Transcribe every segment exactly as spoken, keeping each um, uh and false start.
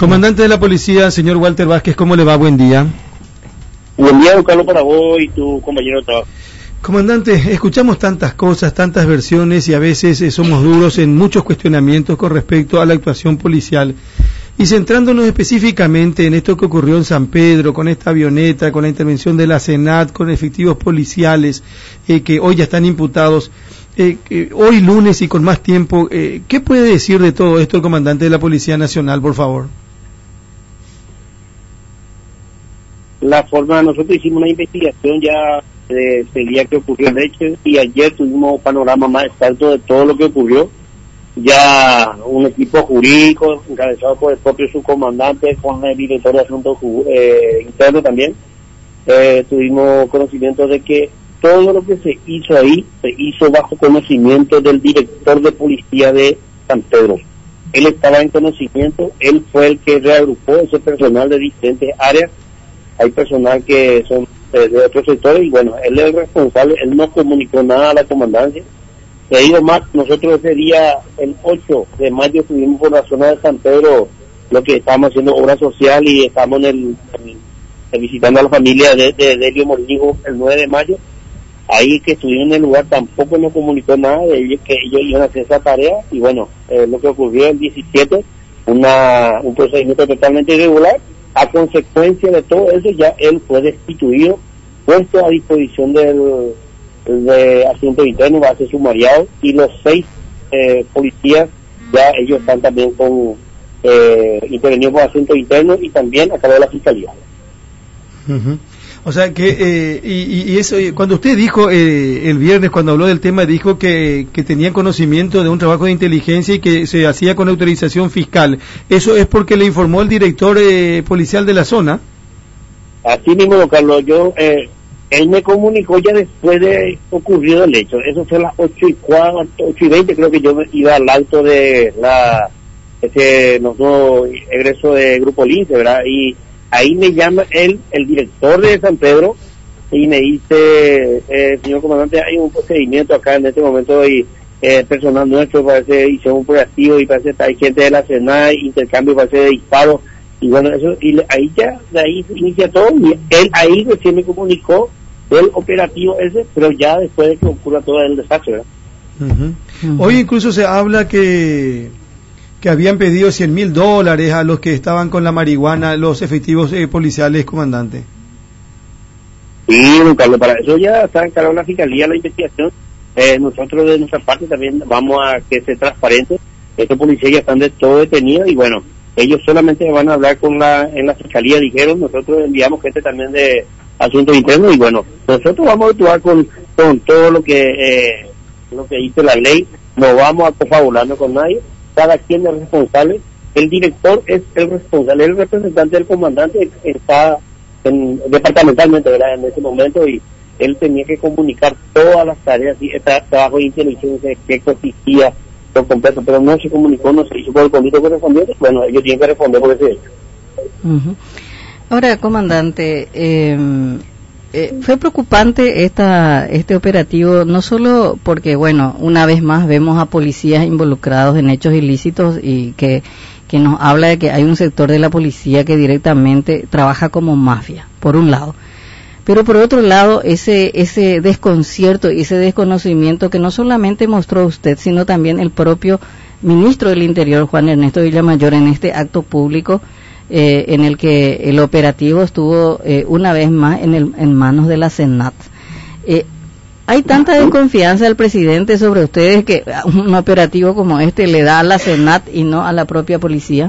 Comandante de la policía, señor Walter Vázquez, ¿cómo le va? Buen día. Buen día, don Carlos, para vos y tu compañero de trabajo. Comandante, escuchamos tantas cosas, tantas versiones y a veces eh, somos duros en muchos cuestionamientos con respecto a la actuación policial. Y centrándonos específicamente en esto que ocurrió en San Pedro, con esta avioneta, con la intervención de la SENAT, con efectivos policiales eh, que hoy ya están imputados, eh, eh, hoy lunes y con más tiempo, eh, ¿qué puede decir de todo esto el comandante de la Policía Nacional, por favor? La forma, nosotros hicimos una investigación ya desde el día que ocurrió el hecho y ayer tuvimos un panorama más exacto de todo lo que ocurrió. Ya un equipo jurídico encabezado por el propio subcomandante con el director de asuntos eh, internos también, eh, tuvimos conocimiento de que todo lo que se hizo ahí se hizo bajo conocimiento del director de policía de San Pedro. Él estaba en conocimiento, él fue el que reagrupó ese personal de diferentes áreas. Hay personal que son eh, de otros sectores y bueno, él es el responsable, él no comunicó nada a la comandancia. He ido más, nosotros ese día, el ocho de mayo, estuvimos por la zona de San Pedro, lo que estábamos haciendo obra social y estamos en el, en el visitando a la familia de, de Delio Mordigo el nueve de mayo. Ahí que estuvimos en el lugar tampoco nos comunicó nada de ellos, que ellos iban a hacer esa tarea y bueno, eh, lo que ocurrió el diecisiete, una, un procedimiento totalmente irregular. A consecuencia de todo eso ya él fue destituido, puesto a disposición del de asuntos internos, va a ser sumariado y los seis eh, policías ya ellos están también con eh, intervenidos por asuntos internos y también a cargo de la fiscalía. Uh-huh. O sea que eh, y, y eso cuando usted dijo eh, el viernes cuando habló del tema dijo que, que tenía conocimiento de un trabajo de inteligencia y que se hacía con autorización fiscal, ¿eso es porque le informó el director eh, policial de la zona? Así mismo, don Carlos, yo eh, él me comunicó ya después de ocurrido el hecho. Eso fue a las ocho y cuatro, ocho y veinte, creo que yo iba al alto de la ese nosotros egreso de Grupo Lince, ¿verdad? Y ahí me llama él, el director de San Pedro, y me dice, eh, señor comandante, hay un procedimiento acá en este momento y eh, personal nuestro parece hizo un operativo y parece que hay gente de la SENAT, intercambio parece de disparos, y bueno, eso, y ahí ya, de ahí se inicia todo, y él ahí recién me comunicó del operativo ese, pero ya después de que ocurra todo el desastre, ¿verdad? Uh-huh. Uh-huh. Hoy incluso se habla que que habían pedido cien mil dólares a los que estaban con la marihuana, los efectivos eh, policiales, comandante. Sí, don Carlos, para eso ya está encargada la fiscalía, la investigación. Eh, nosotros de nuestra parte también vamos a que sea transparente. Estos policías ya están de todo detenidos y bueno, ellos solamente van a hablar con la en la fiscalía, dijeron. Nosotros enviamos gente también de asuntos internos y bueno, nosotros vamos a actuar con, con todo lo que eh, lo que dice la ley. No vamos a cofabularnos con nadie. Cada quien es responsable, el director es el responsable, el representante del comandante está en, departamentalmente, ¿verdad? En ese momento y él tenía que comunicar todas las tareas y este trabajo de inteligencia que consistía por completo, pero no se comunicó, no se hizo por el conducto correspondiente, bueno, ellos tienen que responder por ese hecho. Uh-huh. Ahora, comandante, eh, Eh, fue preocupante esta este operativo, no solo porque, bueno, una vez más vemos a policías involucrados en hechos ilícitos y que, que nos habla de que hay un sector de la policía que directamente trabaja como mafia, por un lado. Pero por otro lado, ese ese desconcierto y ese desconocimiento que no solamente mostró usted, sino también el propio ministro del Interior, Juan Ernesto Villamayor, en este acto público, Eh, en el que el operativo estuvo eh, una vez más en, el, en manos de la SENAT. Eh, ¿Hay tanta desconfianza del presidente sobre ustedes que un operativo como este le da a la SENAT y no a la propia policía?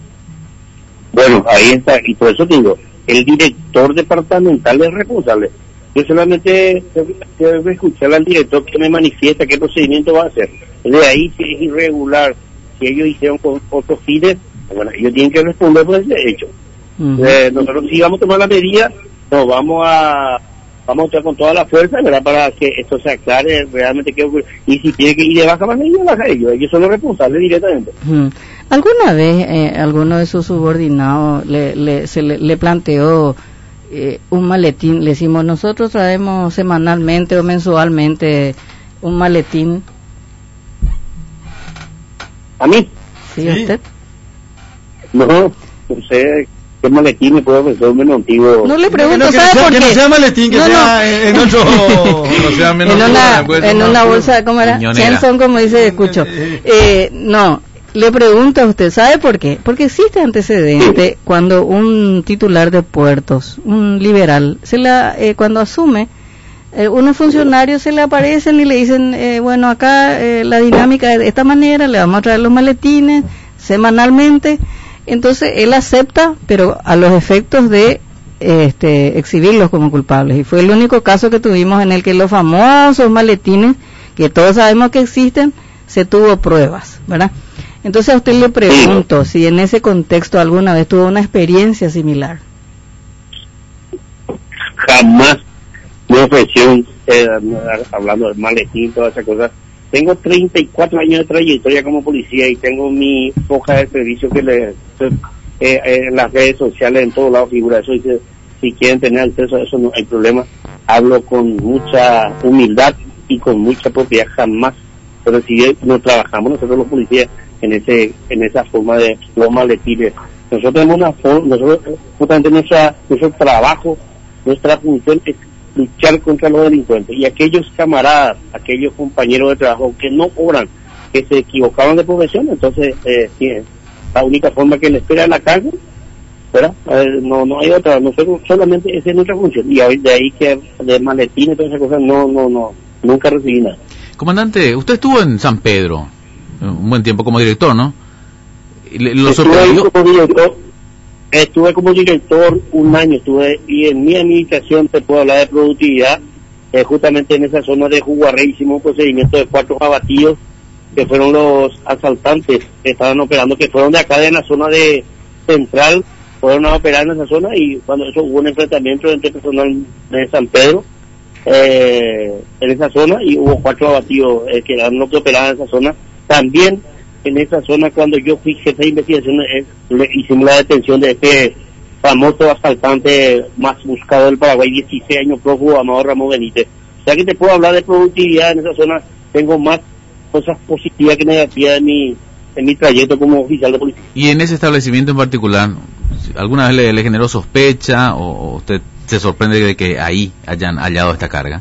Bueno, ahí está, y por eso digo, el director departamental es responsable. Yo solamente quiero escuchar al director que me manifiesta qué procedimiento va a hacer. De ahí, si es irregular, si ellos hicieron con otros fines, bueno, ellos tienen que responder por ese hecho. Uh-huh. Eh, nosotros sí vamos a tomar la medida, nos vamos a vamos a estar con toda la fuerza, ¿verdad? Para que esto se aclare realmente qué ocurre. Y si tiene que ir de baja más, ellos baja ellos, ellos son los responsables directamente. Uh-huh. ¿Alguna vez eh, alguno de sus subordinados le, le, se le, le planteó eh, un maletín? Le decimos, nosotros traemos semanalmente o mensualmente un maletín. ¿A mí? ¿Sí, sí. Usted? No, no sé qué maletín me puedo ofrecer un menos antiguo. No le pregunto, no, que ¿sabe no sea, por qué? Que no sea maletín, que no, sea no. en otro... no sea menos en una, antiguo, en una bolsa, ¿cómo era? Chenson, como dice, escucho. Eh, no, le pregunto a usted, ¿sabe por qué? Porque existe antecedente sí. Cuando un titular de puertos, un liberal, se la, eh, cuando asume, eh, unos funcionarios se le aparecen y le dicen, eh, bueno, acá eh, la dinámica es de esta manera, le vamos a traer los maletines semanalmente. Entonces él acepta, pero a los efectos de este, exhibirlos como culpables. Y fue el único caso que tuvimos en el que los famosos maletines, que todos sabemos que existen, se tuvo pruebas, ¿verdad? Entonces a usted le pregunto si en ese contexto alguna vez tuvo una experiencia similar. Jamás me ofreció, eh, hablando de maletín, todas esas cosas. Tengo treinta y cuatro años de trayectoria como policía y tengo mi hoja de servicio que le, eh, eh, en las redes sociales, en todos lados figura eso. Dice, si quieren tener acceso a eso no hay problema. Hablo con mucha humildad y con mucha propiedad, jamás. Pero si no trabajamos nosotros los policías en ese en esa forma de los maletines. Nosotros tenemos una forma, nosotros justamente nuestra, nuestro trabajo, nuestra función es luchar contra los delincuentes, y aquellos camaradas, aquellos compañeros de trabajo que no obran, que se equivocaban de profesión, entonces eh, sí, la única forma que le espera es la cárcel, ¿verdad? Eh, no no hay otra, nosotros solamente esa es nuestra función, y de ahí que de maletines y todas esas cosas no no no nunca recibí nada. Comandante, usted estuvo en San Pedro un buen tiempo como director, ¿no? ¿Lo sorprendió? Como director, estuve como director un año, estuve, y en mi administración te puedo hablar de productividad, eh, justamente en esa zona de Juguarrey hicimos un procedimiento de cuatro abatidos, que fueron los asaltantes que estaban operando, que fueron de acá de la zona de Central, fueron a operar en esa zona, y cuando eso hubo un enfrentamiento entre personal de San Pedro, eh, en esa zona, y hubo cuatro abatidos eh, que eran los que operaban en esa zona. También en esa zona, cuando yo fui jefe de investigación, eh, le hicimos la detención de este famoso asaltante más buscado del Paraguay, dieciséis años prófugo, Amador Ramón Benítez. O sea que te puedo hablar de productividad en esa zona, tengo más cosas positivas que negativas en mi, en mi trayecto como oficial de policía. Y en ese establecimiento en particular, ¿alguna vez le, le generó sospecha o, o usted se sorprende de que ahí hayan hallado esta carga?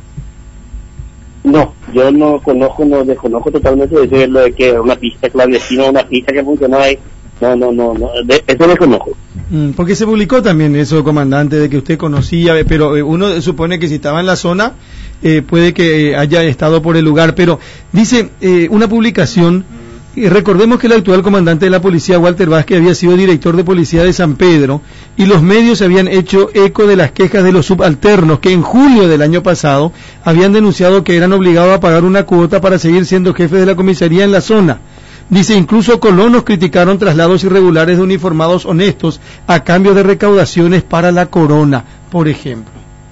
No, yo no conozco, no desconozco totalmente de lo de que una pista clandestina, una pista que funcionaba ahí. No, no, no, no, de, eso no conozco. Mm, porque se publicó también eso, comandante, de que usted conocía, pero eh, uno supone que si estaba en la zona, eh, puede que eh, haya estado por el lugar, pero dice eh, una publicación, eh, recordemos que el actual comandante de la policía, Walter Vázquez, había sido director de policía de San Pedro, y los medios habían hecho eco de las quejas de los subalternos, que en julio del año pasado habían denunciado que eran obligados a pagar una cuota para seguir siendo jefes de la comisaría en la zona. Dice, incluso colonos criticaron traslados irregulares de uniformados honestos a cambio de recaudaciones para la corona, por ejemplo.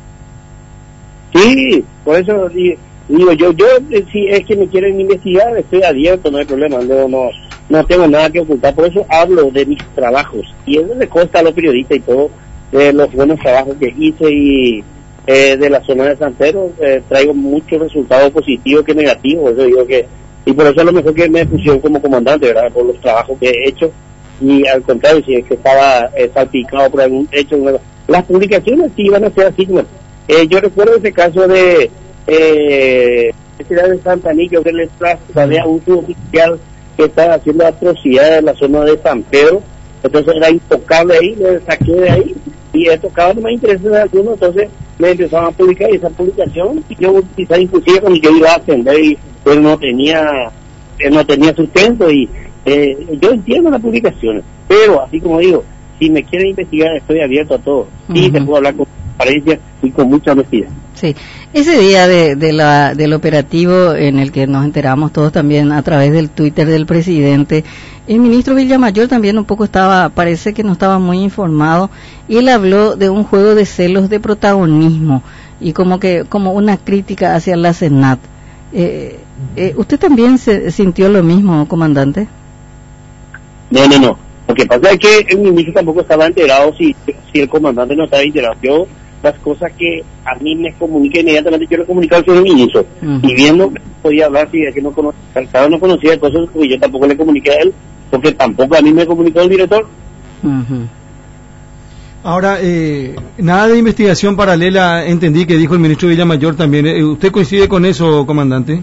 Sí, por eso digo, yo, yo si es que me quieren investigar, estoy abierto, no hay problema, no, no, no tengo nada que ocultar, por eso hablo de mis trabajos, y eso le consta a los periodistas y todo, de los buenos trabajos que hice, y eh, de la zona de San Pedro, eh, traigo muchos resultados positivos que negativos, eso digo que, y por eso es lo mejor que me pusieron como comandante, ¿verdad? Por los trabajos que he hecho, y al contrario, si es que estaba eh, salpicado por algún hecho, bueno, las publicaciones sí iban a ser así, ¿no? eh, yo recuerdo ese caso de eh, ciudad de Santa Niña, que les había un suboficial que estaba haciendo atrocidades en la zona de San Pedro, entonces era intocable ahí, le saqué de ahí, y he tocado no me interesa de alguno, entonces me empezaban a publicar, y esa publicación, y yo quizás inclusive cuando yo iba a atender, y él no tenía, él no tenía sustento, y eh, yo entiendo las publicaciones, pero así como digo, si me quieren investigar, estoy abierto a todo, y uh-huh. te puedo hablar con transparencia y con mucha honestidad. Sí, ese día de, de la, del operativo en el que nos enteramos todos también a través del Twitter del presidente, el ministro Villamayor también un poco estaba, parece que no estaba muy informado, y él habló de un juego de celos de protagonismo y como que como una crítica hacia la Senat. Eh, eh, ¿Usted también se sintió lo mismo, comandante? No, no, no. Lo que pasa es que el ministro tampoco estaba enterado si, si el comandante no estaba enterado. Yo, las cosas que a mí me comuniqué inmediatamente, yo le comunicaba al señor ministro. Uh-huh. Y viendo que podía hablar, si es que no conocía, no conocía, entonces pues yo tampoco le comuniqué a él, porque tampoco a mí me comunicó el director. Uh-huh. Ahora, eh, nada de investigación paralela, entendí que dijo el ministro Villamayor también. Eh, ¿Usted coincide con eso, comandante?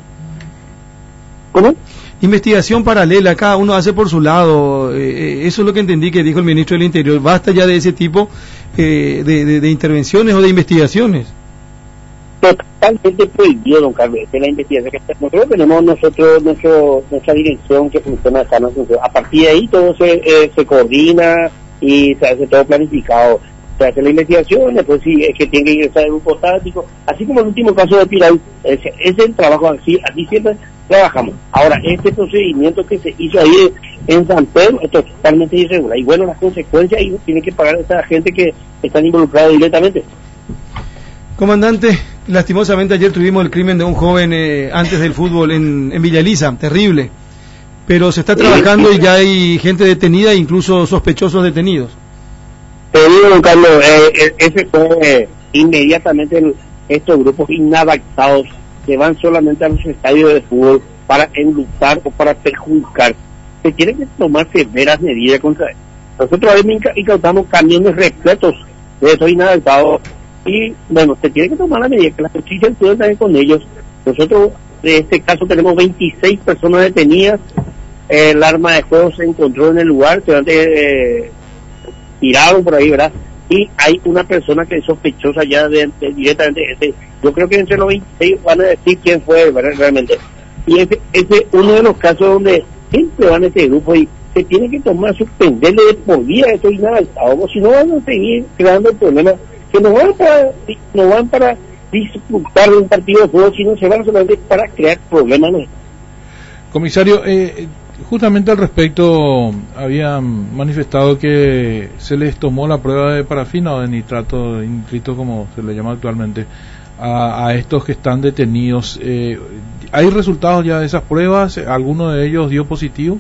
¿Cómo? Investigación paralela, cada uno hace por su lado. Eh, eso es lo que entendí que dijo el ministro del Interior. Basta ya de ese tipo eh, de, de, de intervenciones o de investigaciones. Totalmente prohibido, don Carlos, de la investigación que nosotros tenemos nosotros nuestro, nuestra dirección que funciona acá, ¿no? A partir de ahí todo se, eh, se coordina y se hace todo planificado. Se hace la investigación, después sí es que tiene que ingresar el grupo táctico, así como el último caso de Piral, ese es el trabajo así, así siempre trabajamos. Ahora, este procedimiento que se hizo ahí en San Pedro es totalmente irregular, y bueno, las consecuencias ahí tienen que pagar a esa gente que están involucrados directamente. Comandante, lastimosamente ayer tuvimos el crimen de un joven eh, antes del fútbol en, en Villa Elisa, terrible, pero se está trabajando y ya hay gente detenida, incluso sospechosos detenidos. Te digo, don Carlos, eh, ese fue eh, inmediatamente el, estos grupos inadaptados que van solamente a los estadios de fútbol para enlutar o para perjudicar. Se tienen que tomar severas medidas contra él. Nosotros ahora incautamos camiones repletos de esos inadaptados y, bueno, se tiene que tomar la medida que la justicia actúe también con ellos. Nosotros, en este caso, tenemos veintiséis personas detenidas. Eh, el arma de fuego se encontró en el lugar, se eh, tiraron por ahí, ¿verdad? Y hay una persona que es sospechosa ya de, de, directamente. Ese, yo creo que entre los veintiséis van a decir quién fue, ¿verdad? Realmente. Y ese es uno de los casos donde siempre van a este grupo y se tiene que tomar, suspenderle de por vida esto y nada, o si no van a seguir creando problemas que no van para, no van para disfrutar de un partido de fútbol, sino se van solamente para crear problemas. ¿No? Comisario, eh, justamente al respecto habían manifestado que se les tomó la prueba de parafina o de nitrato de nitrito, como se le llama actualmente, a, a estos que están detenidos. Eh, ¿Hay resultados ya de esas pruebas? ¿Alguno de ellos dio positivo?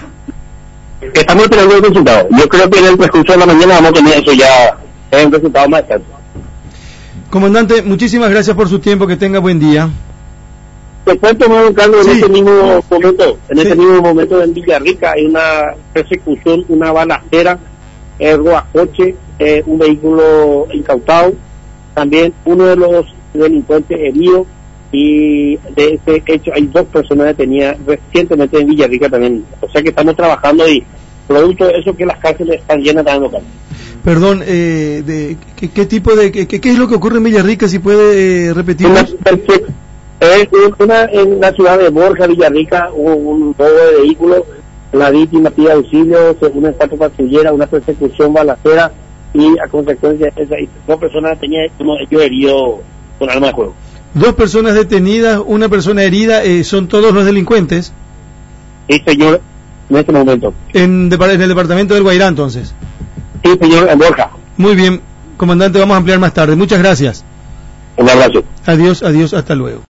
Estamos esperando el resultado. Yo creo que en el transcurso de la mañana vamos a tener eso ya, es un resultado más exacto. Comandante, muchísimas gracias por su tiempo, que tenga buen día. Te cuento, don Carlos, en sí. este mismo momento, en sí. este mismo momento en Villarrica hay una persecución, una balacera, eh, roacoche, eh, un vehículo incautado, también uno de los delincuentes herido, y de este hecho hay dos personas detenidas recientemente en Villarrica también. O sea que estamos trabajando y producto de eso que las cárceles están llenas de local. Perdón, eh, de, ¿qué, ¿qué tipo de, qué, qué es lo que ocurre en Villarrica, si puede eh, repetir? Una, es una, en la ciudad de Borja, Villarrica, hubo un robo de vehículos, la víctima pide auxilio, según el cuatro patrullera, una persecución balacera, y a consecuencia de esa, dos personas tenían uno de ellos herido con arma de fuego. Dos personas detenidas, una persona herida, eh, ¿son todos los delincuentes? Sí, señor, en este momento. En, de, en el departamento del Guairá, entonces. Sí, señor, en Borja. Muy bien, comandante, vamos a ampliar más tarde. Muchas gracias. Un abrazo. Adiós, adiós, hasta luego.